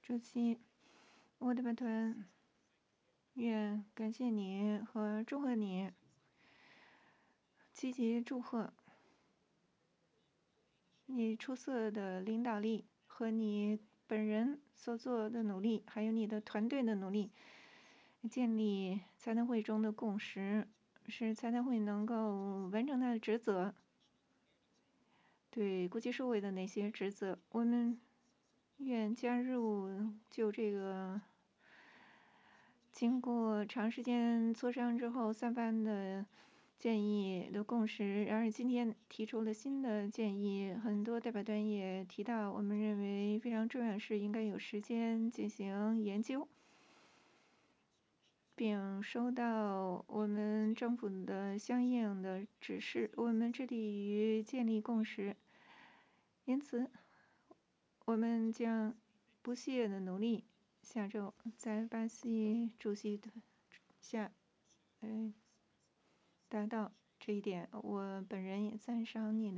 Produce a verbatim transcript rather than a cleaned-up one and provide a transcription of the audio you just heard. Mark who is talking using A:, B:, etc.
A: 主席，我代表团愿感谢你和祝贺你，积极祝贺你出色的领导力和你本人所做的努力，还有你的团队的努力，建立财谈会中的共识，使财谈会能够完成它的职责。对国际社会的那些职责，我们愿加入就这个经过长时间磋商之后三番的建议的共识。然而今天提出了新的建议，很多代表团也提到，我们认为非常重要的是应该有时间进行研究，并收到我们政府的相应的指示。我们致力于建立共识，因此我们将不懈的努力，下周在巴西主席的下，呃，达到这一点。我本人也赞赏你的